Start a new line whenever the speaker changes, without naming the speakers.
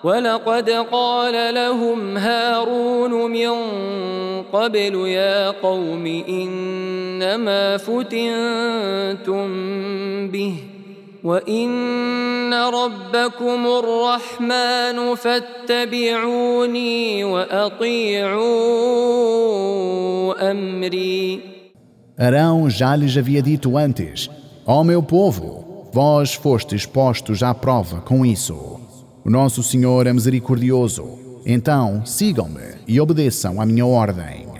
ولقد قال لهم هارون من قبل يا قوم إنما فتنتم به وإن ربكم الرحمن فاتبعوني وأطيعوا أمري.
Arão já lhes havia dito antes: ó meu povo, vós fostes postos à prova com isso. O nosso Senhor é misericordioso, então sigam-me e obedeçam à minha ordem.